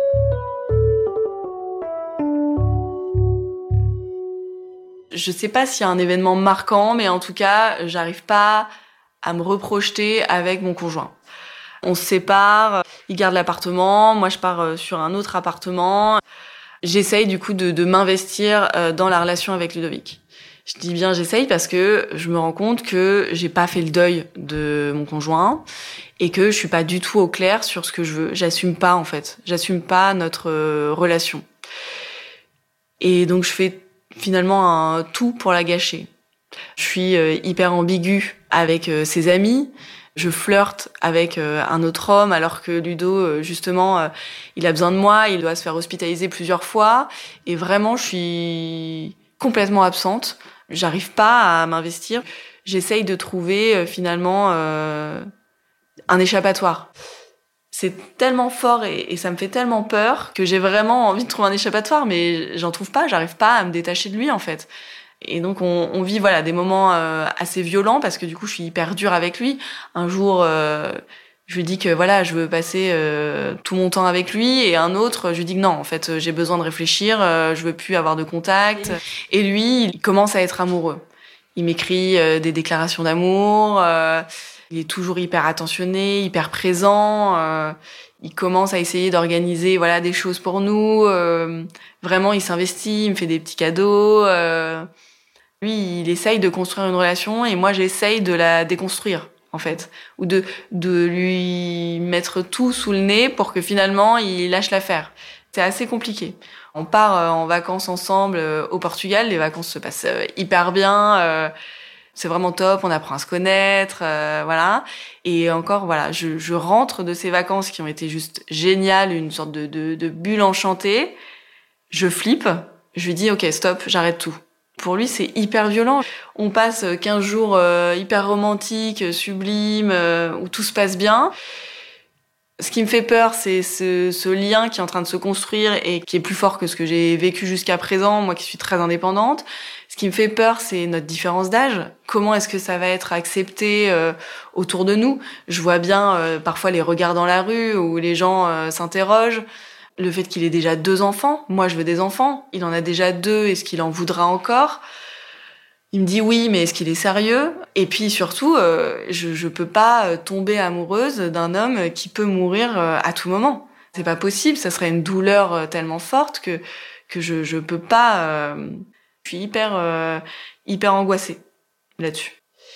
Je sais pas s'il y a un événement marquant, mais en tout cas, j'arrive pas à me reprojeter avec mon conjoint. On se sépare, il garde l'appartement, moi je pars sur un autre appartement. J'essaye du coup de, de m'investir dans la relation avec Ludovic. Je dis bien j'essaye parce que je me rends compte que j'ai pas fait le deuil de mon conjoint et que je suis pas du tout au clair sur ce que je veux. J'assume pas en fait, j'assume pas notre relation. Et donc je fais finalement un tout pour la gâcher. Je suis hyper ambiguë avec ses amis. Je flirte avec euh, un autre homme alors que Ludo, euh, justement, euh, il a besoin de moi, il doit se faire hospitaliser plusieurs fois. Et vraiment, je suis complètement absente. J'arrive pas à m'investir. j'essaye de trouver euh, finalement euh, un échappatoire. C'est tellement fort et, et ça me fait tellement peur que j'ai vraiment envie de trouver un échappatoire, mais j'en trouve pas, j'arrive pas à me détacher de lui en fait. Et donc on, on vit voilà des moments euh, assez violents parce que du coup je suis hyper dure avec lui. Un jour euh, je lui dis que voilà je veux passer euh, tout mon temps avec lui, et un autre je lui dis que non, en fait j'ai besoin de réfléchir, euh, je veux plus avoir de contact. Et lui il commence à être amoureux. Il m'écrit euh, des déclarations d'amour. Euh, Il est toujours hyper attentionné, hyper présent. Euh, il commence à essayer d'organiser voilà des choses pour nous. Euh, vraiment, il s'investit, il me fait des petits cadeaux. Euh, lui, il essaye de construire une relation et moi, j'essaye de la déconstruire, en fait. Ou de, de lui mettre tout sous le nez pour que finalement, il lâche l'affaire. C'est assez compliqué. On part euh, en vacances ensemble euh, au Portugal. Les vacances se passent euh, hyper bien. Euh, C'est vraiment top, on apprend à se connaître, euh, voilà. Et encore, voilà, je, je rentre de ces vacances qui ont été juste géniales, une sorte de, de, de bulle enchantée. Je flippe, je lui dis, ok, stop, j'arrête tout. Pour lui, c'est hyper violent. On passe quinze jours euh, hyper romantiques, sublimes, euh, où tout se passe bien. Ce qui me fait peur, c'est ce, ce lien qui est en train de se construire et qui est plus fort que ce que j'ai vécu jusqu'à présent, moi qui suis très indépendante. Ce qui me fait peur, c'est notre différence d'âge. Comment est-ce que ça va être accepté euh, autour de nous ? Je vois bien euh, parfois les regards dans la rue où les gens euh, s'interrogent. Le fait qu'il ait déjà deux enfants, moi je veux des enfants, il en a déjà deux, est-ce qu'il en voudra encore ? Il me dit oui, mais est-ce qu'il est sérieux ? Et puis surtout, euh, je, je peux pas tomber amoureuse d'un homme qui peut mourir euh, à tout moment. C'est pas possible, ça serait une douleur euh, tellement forte que que je je peux pas. Euh, je suis hyper euh, hyper angoissée là-dessus.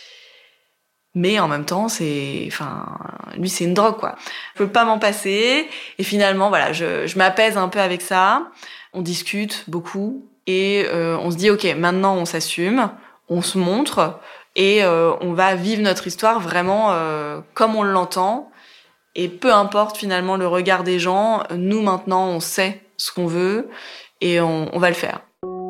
Mais en même temps, c'est, enfin, lui c'est une drogue quoi. Je peux pas m'en passer. Et finalement, voilà, je je m'apaise un peu avec ça. On discute beaucoup. Et euh, on se dit, ok, maintenant on s'assume, on se montre et euh, on va vivre notre histoire vraiment euh, comme on l'entend. Et peu importe finalement le regard des gens, nous maintenant on sait ce qu'on veut et on, on va le faire.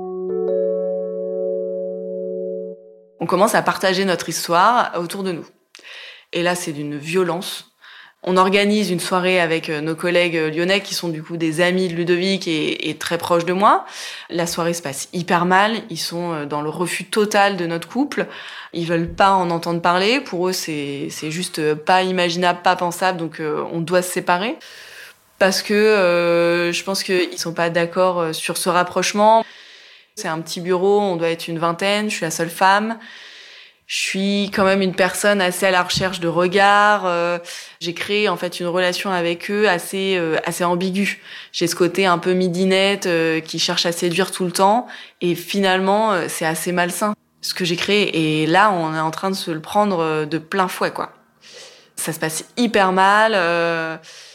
On commence à partager notre histoire autour de nous. Et là, c'est d'une violence. On organise une soirée avec nos collègues lyonnais qui sont du coup des amis de Ludovic et, et très proches de moi. La soirée se passe hyper mal. Ils sont dans le refus total de notre couple. Ils veulent pas en entendre parler. Pour eux, c'est, c'est juste pas imaginable, pas pensable. Donc, euh, on doit se séparer. Parce que euh, je pense qu'ils sont pas d'accord sur ce rapprochement. C'est un petit bureau, on doit être une vingtaine. Je suis la seule femme. Je suis quand même une personne assez à la recherche de regards. Euh, j'ai créé en fait une relation avec eux assez euh, assez ambiguë. J'ai ce côté un peu midinette euh, qui cherche à séduire tout le temps, et finalement euh, c'est assez malsain ce que j'ai créé. Et là, on est en train de se le prendre de plein fouet, quoi. Ça se passe hyper mal. Euh,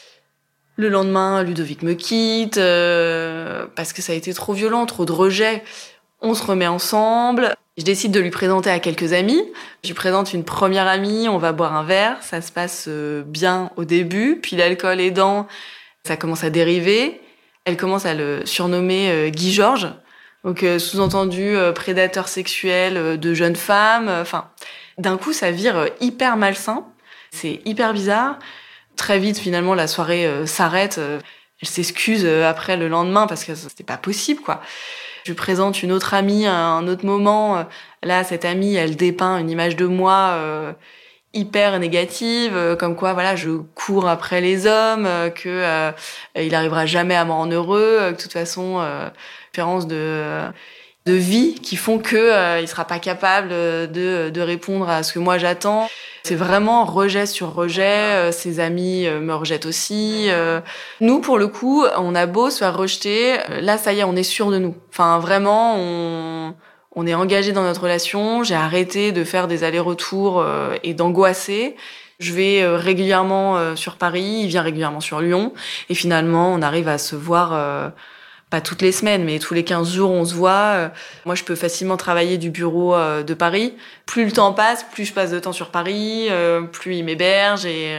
le lendemain, Ludovic me quitte euh, parce que ça a été trop violent, trop de rejet. On se remet ensemble. Je décide de lui présenter à quelques amis. Je lui présente une première amie, on va boire un verre. Ça se passe bien au début, puis l'alcool aidant, ça commence à dériver. Elle commence à le surnommer Guy Georges. Donc sous-entendu prédateur sexuel de jeunes femmes. Enfin, d'un coup, ça vire hyper malsain. C'est hyper bizarre. Très vite, finalement, la soirée s'arrête. Elle s'excuse après le lendemain parce que c'était pas possible, quoi. Je lui présente une autre amie à un autre moment. Là, cette amie, elle dépeint une image de moi euh, hyper négative, euh, comme quoi, voilà, je cours après les hommes, euh, que euh, il arrivera jamais à me rendre heureux, euh, que de toute façon, euh, référence de de vie qui font que euh, il sera pas capable de de répondre à ce que moi j'attends. C'est vraiment rejet sur rejet. Euh, ses amis euh, me rejettent aussi. Euh, nous, pour le coup, on a beau se faire rejeter, euh, là, ça y est, on est sûr de nous. Enfin, vraiment, on, on est engagé dans notre relation. J'ai arrêté de faire des allers-retours euh, et d'angoisser. Je vais euh, régulièrement euh, sur Paris, il vient régulièrement sur Lyon. Et finalement, on arrive à se voir... Euh, pas toutes les semaines, mais tous les quinze jours, on se voit. Moi, je peux facilement travailler du bureau de Paris. Plus le temps passe, plus je passe de temps sur Paris, plus il m'héberge et,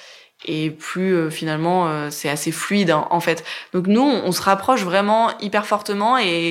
et plus, finalement, c'est assez fluide, en fait. Donc, nous, on se rapproche vraiment hyper fortement et,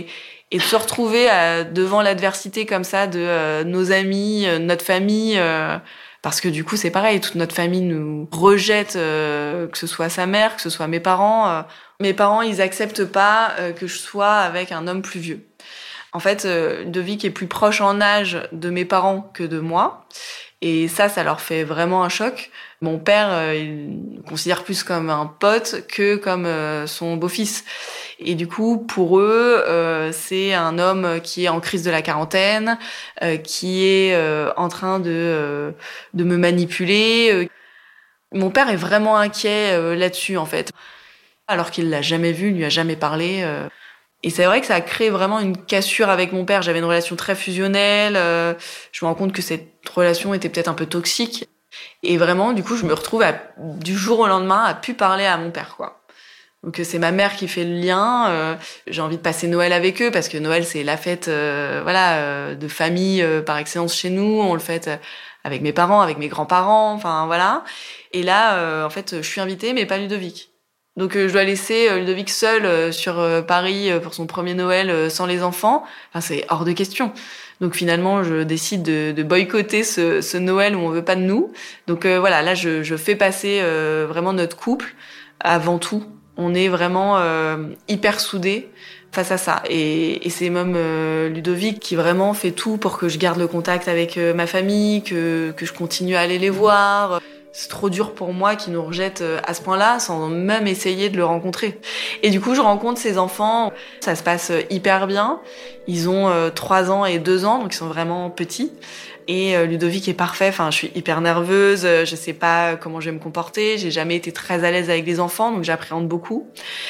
Et de se retrouver à, devant l'adversité comme ça de euh, nos amis, euh, notre famille, euh, parce que du coup c'est pareil, toute notre famille nous rejette, euh, que ce soit sa mère, que ce soit mes parents. Euh, mes parents, ils acceptent pas euh, que je sois avec un homme plus vieux. En fait, euh, Ludovic est plus proche en âge de mes parents que de moi. Et ça, ça leur fait vraiment un choc. Mon père, euh, il le considère plus comme un pote que comme euh, son beau-fils. Et du coup, pour eux, euh, c'est un homme qui est en crise de la quarantaine, euh, qui est euh, en train de, euh, de me manipuler. Mon père est vraiment inquiet euh, là-dessus, en fait. Alors qu'il l'a jamais vu, il lui a jamais parlé. Euh. Et c'est vrai que ça a créé vraiment une cassure avec mon père. J'avais une relation très fusionnelle. Euh, je me rends compte que cette relation était peut-être un peu toxique. Et vraiment, du coup, je me retrouve à, du jour au lendemain à plus parler à mon père, quoi. Donc c'est ma mère qui fait le lien. Euh, j'ai envie de passer Noël avec eux parce que Noël c'est la fête, euh, voilà, euh, de famille euh, par excellence chez nous. On le fête avec mes parents, avec mes grands-parents, enfin voilà. Et là, euh, en fait, je suis invitée, mais pas Ludovic. Donc euh, je dois laisser euh, Ludovic seul euh, sur euh, Paris euh, pour son premier Noël euh, sans les enfants. Enfin c'est hors de question. Donc finalement, je décide de, de boycotter ce, ce Noël où on veut pas de nous. Donc euh, voilà, là je, je fais passer euh, vraiment notre couple avant tout. On est vraiment euh, hyper soudés face à ça. Et, et c'est même euh, Ludovic qui vraiment fait tout pour que je garde le contact avec euh, ma famille, que, que je continue à aller les voir. C'est trop dur pour moi qu'ils nous rejettent à ce point-là sans même essayer de le rencontrer. Et du coup, je rencontre ces enfants. Ça se passe hyper bien. Ils ont euh, trois ans et deux ans, donc ils sont vraiment petits. Et euh, Ludovic est parfait. Enfin, je suis hyper nerveuse. Je sais pas comment je vais me comporter. J'ai jamais été très à l'aise avec les enfants, donc j'appréhende beaucoup.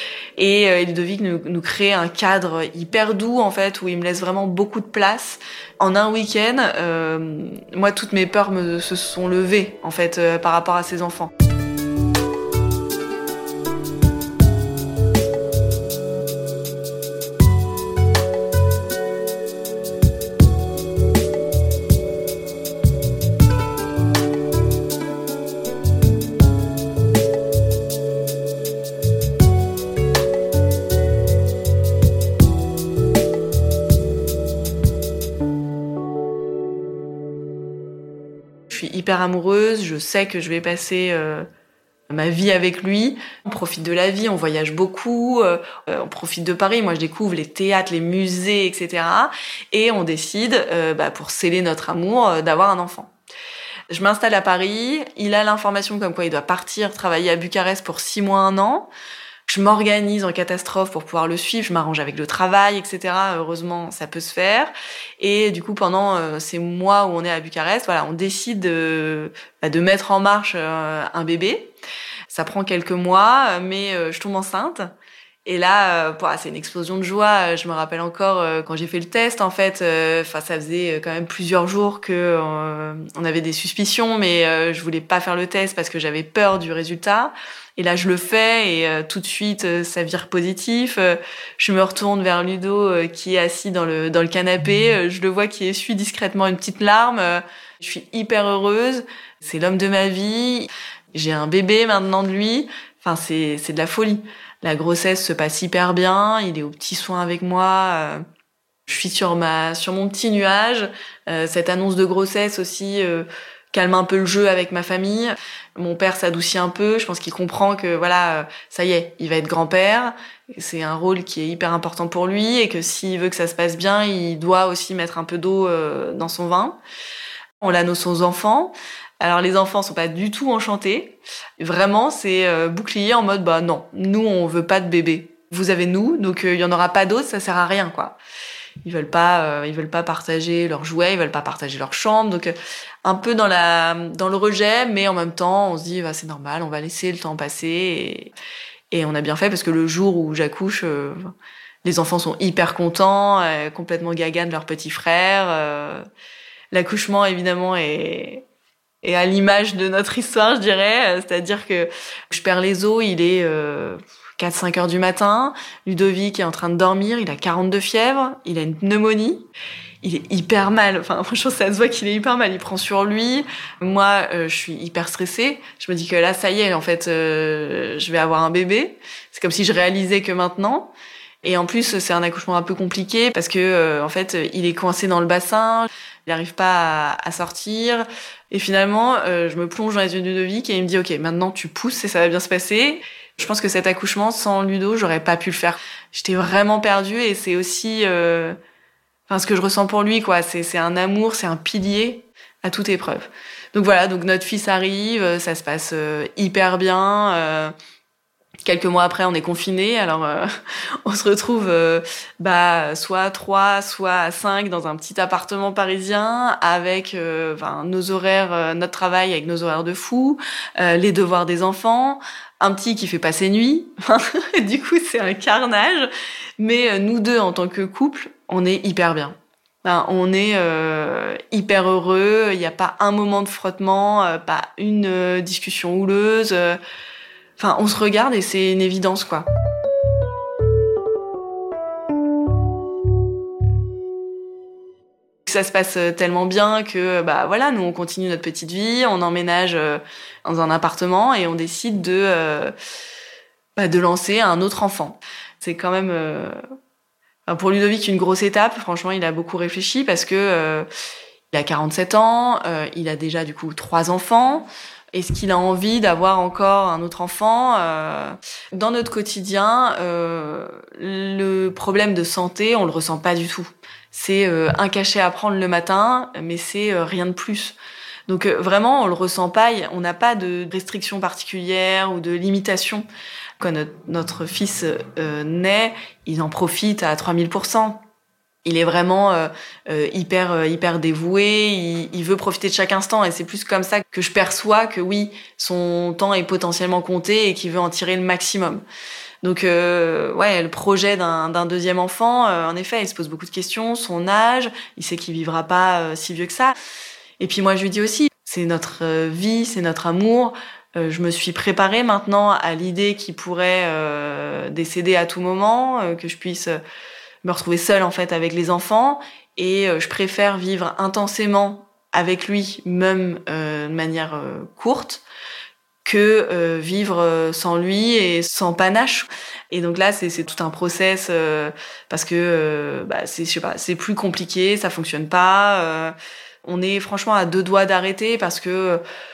Et euh, Ludovic nous, nous crée un cadre hyper doux, en fait, où il me laisse vraiment beaucoup de place. En un week-end, euh, moi, toutes mes peurs me, se sont levées, en fait, euh, par rapport à ces enfants. Je suis hyper amoureuse, je sais que je vais passer euh, ma vie avec lui. On profite de la vie, on voyage beaucoup, euh, on profite de Paris. Moi, je découvre les théâtres, les musées, et cetera. Et on décide, euh, bah, pour sceller notre amour, euh, d'avoir un enfant. Je m'installe à Paris, il a l'information comme quoi il doit partir travailler à Bucarest pour six mois, un an. Je m'organise en catastrophe pour pouvoir le suivre, je m'arrange avec le travail, et cetera. Heureusement, ça peut se faire. Et du coup, pendant euh, ces mois où on est à Bucarest, voilà, on décide de, bah, de mettre en marche euh, un bébé. Ça prend quelques mois, mais euh, je tombe enceinte. Et là, euh, bah, c'est une explosion de joie. Je me rappelle encore euh, quand j'ai fait le test, en fait, euh, ça faisait quand même plusieurs jours que euh, on avait des suspicions, mais euh, je voulais pas faire le test parce que j'avais peur du résultat. Et là, je le fais et euh, tout de suite, euh, ça vire positif. Euh, je me retourne vers Ludo euh, qui est assis dans le dans le canapé. Euh, je le vois qui essuie discrètement une petite larme. Euh, je suis hyper heureuse. C'est l'homme de ma vie. J'ai un bébé maintenant de lui. Enfin, c'est c'est de la folie. La grossesse se passe hyper bien. Il est aux petits soins avec moi. Euh, je suis sur ma sur mon petit nuage. Euh, cette annonce de grossesse aussi euh, calme un peu le jeu avec ma famille. Mon père s'adoucit un peu, je pense qu'il comprend que voilà, ça y est, il va être grand-père. C'est un rôle qui est hyper important pour lui et que s'il veut que ça se passe bien, il doit aussi mettre un peu d'eau euh, dans son vin. On l'annonce aux enfants. Alors les enfants sont pas du tout enchantés. Vraiment, c'est euh, bouclier en mode bah non, nous on veut pas de bébé. Vous avez nous, donc il euh, y en aura pas d'autres, ça sert à rien quoi. Ils veulent pas, euh, ils veulent pas partager leurs jouets, ils veulent pas partager leur chambre, donc euh, un peu dans la, dans le rejet, mais en même temps, on se dit bah c'est normal, on va laisser le temps passer, et, et on a bien fait parce que le jour où j'accouche, euh, les enfants sont hyper contents, euh, complètement gaga de leur petit frère. Euh, l'accouchement évidemment est est à l'image de notre histoire, je dirais, c'est-à-dire que je perds les os, il est euh, quatre cinq heures du matin. Ludovic est en train de dormir, il a quarante-deux fièvres, il a une pneumonie. Il est hyper mal. Enfin, franchement, ça se voit qu'il est hyper mal. Il prend sur lui. Moi, euh, je suis hyper stressée. Je me dis que là, ça y est, en fait, euh, je vais avoir un bébé. C'est comme si je réalisais que maintenant. Et en plus, c'est un accouchement un peu compliqué parce que, euh, en fait, il est coincé dans le bassin, il n'arrive pas à, à sortir. Et finalement, euh, je me plonge dans les yeux de Ludovic et il me dit « Ok, maintenant tu pousses et ça va bien se passer ». Je pense que cet accouchement, sans Ludo, j'aurais pas pu le faire. J'étais vraiment perdue et c'est aussi, euh, enfin, ce que je ressens pour lui, quoi. C'est, c'est un amour, c'est un pilier à toute épreuve. Donc voilà, donc notre fils arrive, ça se passe euh, hyper bien. Euh, Quelques mois après, on est confinés, alors euh, on se retrouve euh, bah soit à trois, soit à cinq dans un petit appartement parisien avec euh, ben, nos horaires, euh, notre travail avec nos horaires de fou, euh, les devoirs des enfants, un petit qui fait pas ses nuits. Du coup, c'est un carnage. Mais euh, nous deux, en tant que couple, on est hyper bien. Ben, on est euh, hyper heureux. Il n'y a pas un moment de frottement, euh, pas une euh, discussion houleuse. Euh, Enfin, on se regarde et c'est une évidence, quoi. Ça se passe tellement bien que, bah voilà, nous on continue notre petite vie, on emménage dans un appartement et on décide de, euh, bah, de lancer un autre enfant. C'est quand même, euh, pour Ludovic, une grosse étape. Franchement, il a beaucoup réfléchi parce que euh, il a quarante-sept ans, euh, il a déjà du coup trois enfants. Est-ce qu'il a envie d'avoir encore un autre enfant ? euh, Dans notre quotidien, euh, le problème de santé, on le ressent pas du tout. C'est euh, un cachet à prendre le matin, mais c'est euh, rien de plus. Donc euh, vraiment, on le ressent pas. On n'a pas de restrictions particulières ou de limitations. Quand notre, notre fils euh, naît, il en profite à trois mille pour cent. Il est vraiment euh, euh, hyper euh, hyper dévoué, il, il veut profiter de chaque instant et c'est plus comme ça que je perçois que oui, son temps est potentiellement compté et qu'il veut en tirer le maximum. Donc euh, ouais, le projet d'un, d'un deuxième enfant, euh, en effet, il se pose beaucoup de questions, son âge, il sait qu'il vivra pas euh, si vieux que ça. Et puis moi je lui dis aussi, c'est notre euh, vie, c'est notre amour. Euh, je me suis préparée maintenant à l'idée qu'il pourrait euh, décéder à tout moment, euh, que je puisse euh, me retrouver seule en fait avec les enfants et euh, je préfère vivre intensément avec lui, même euh, de manière euh, courte, que euh, vivre sans lui et sans panache. Et donc là, c'est, c'est tout un process euh, parce que euh, bah, c'est, je sais pas, c'est plus compliqué, ça fonctionne pas. Euh, on est franchement à deux doigts d'arrêter parce que euh,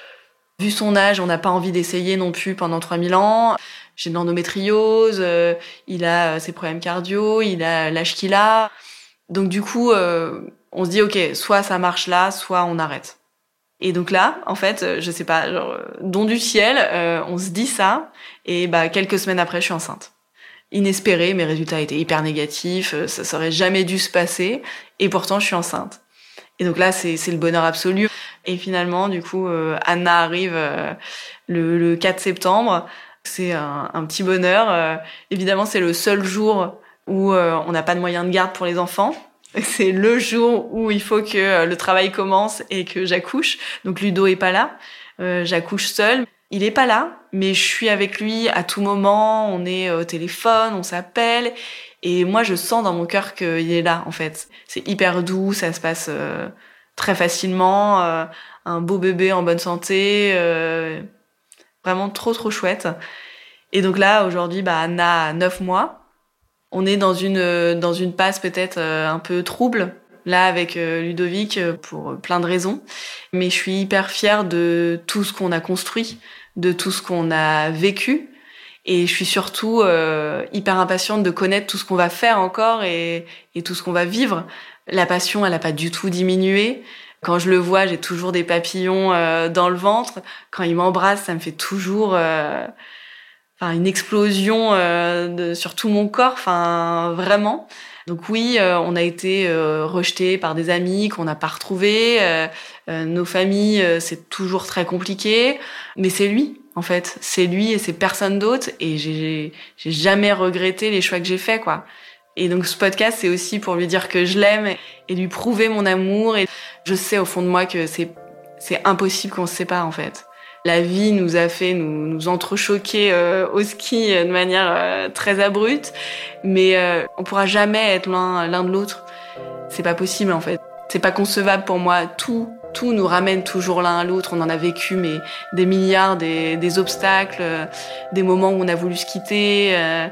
vu son âge, on n'a pas envie d'essayer non plus pendant trois mille ans. J'ai de l'endométriose, euh, il a euh, ses problèmes cardio, il a l'âge qu'il a. Donc du coup, euh, on se dit, ok, soit ça marche là, soit on arrête. Et donc là, en fait, je sais pas, genre, don du ciel, euh, on se dit ça, et bah quelques semaines après, je suis enceinte. Inespéré, mes résultats étaient hyper négatifs, ça, ça aurait jamais dû se passer, et pourtant je suis enceinte. Et donc là, c'est, c'est le bonheur absolu. Et finalement, du coup, euh, Anna arrive euh, le, le quatre septembre. C'est un, un petit bonheur. Euh, évidemment, c'est le seul jour où euh, on n'a pas de moyens de garde pour les enfants. C'est le jour où il faut que euh, le travail commence et que j'accouche. Donc Ludo est pas là. Euh, j'accouche seule. Il est pas là, mais je suis avec lui à tout moment. On est au téléphone, on s'appelle. Et moi, je sens dans mon cœur qu'il est là, en fait. C'est hyper doux, ça se passe euh, très facilement. Euh, un beau bébé en bonne santé. Euh, Vraiment trop, trop chouette. Et donc là, aujourd'hui, bah, Anna a neuf mois. On est dans une, dans une passe peut-être un peu trouble, là, avec Ludovic, pour plein de raisons. Mais je suis hyper fière de tout ce qu'on a construit, de tout ce qu'on a vécu. Et je suis surtout euh, hyper impatiente de connaître tout ce qu'on va faire encore et, et tout ce qu'on va vivre. La passion, elle n'a pas du tout diminué. Quand je le vois, j'ai toujours des papillons euh, dans le ventre. Quand il m'embrasse, ça me fait toujours euh, enfin, une explosion euh, de, sur tout mon corps. Enfin, vraiment. Donc oui, euh, on a été euh, rejetés par des amis qu'on n'a pas retrouvés. Euh, euh, nos familles, euh, c'est toujours très compliqué. Mais c'est lui, en fait. C'est lui et c'est personne d'autre. Et j'ai, j'ai jamais regretté les choix que j'ai faits, quoi. Et donc ce podcast, c'est aussi pour lui dire que je l'aime et lui prouver mon amour. Et je sais au fond de moi que c'est c'est impossible qu'on se sépare, en fait. La vie nous a fait nous, nous entrechoquer euh, au ski de manière euh, très abrupte, mais euh, on pourra jamais être l'un, l'un de l'autre. C'est pas possible, en fait. C'est pas concevable pour moi. Tout, tout nous ramène toujours l'un à l'autre. On en a vécu mais des milliards, des, des obstacles, euh, des moments où on a voulu se quitter. Euh,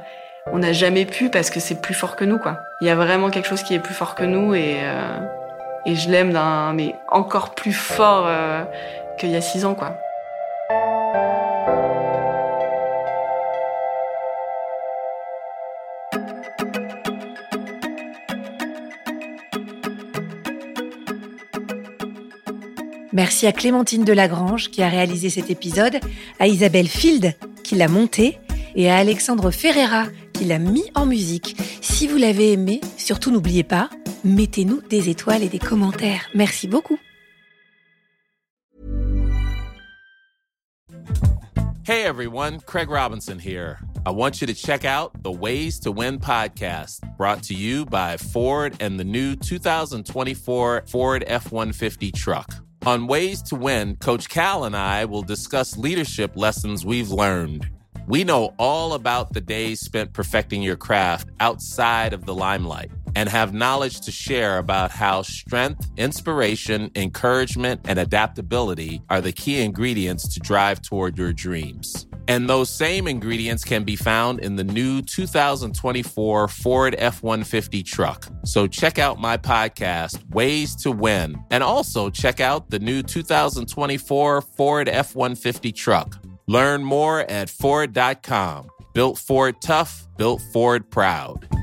on n'a jamais pu parce que c'est plus fort que nous, quoi. Il y a vraiment quelque chose qui est plus fort que nous et, euh, et je l'aime d'un, mais encore plus fort euh, qu'il y a six ans, quoi. Merci à Clémentine Delagrange qui a réalisé cet épisode, à Isabelle Field qui l'a monté et à Alexandre Ferreira qui l'a mis en musique. Si vous l'avez aimé, surtout n'oubliez pas, mettez-nous des étoiles et des commentaires. Merci beaucoup. Hey everyone, Craig Robinson here. I want you to check out the Ways to Win podcast, brought to you by Ford and the new two thousand twenty-four Ford F one fifty truck. On Ways to Win, Coach Cal and I will discuss leadership lessons we've learned. We know all about the days spent perfecting your craft outside of the limelight and have knowledge to share about how strength, inspiration, encouragement, and adaptability are the key ingredients to drive toward your dreams. And those same ingredients can be found in the new two thousand twenty-four Ford F one fifty truck. So check out my podcast, Ways to Win, and also check out the new two thousand twenty-four Ford F one fifty truck. Learn more at Ford dot com. Built Ford tough, built Ford proud.